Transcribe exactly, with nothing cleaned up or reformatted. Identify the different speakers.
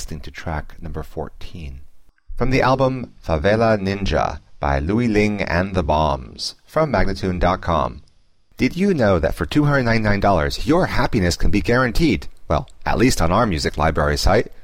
Speaker 1: listening to track number fourteen. From the album Favela Ninja by Louie Ling and the Bombs, from Magnatune dot com. Did you know that for two hundred ninety-nine dollars your happiness can be guaranteed? Well, at least on our music library site.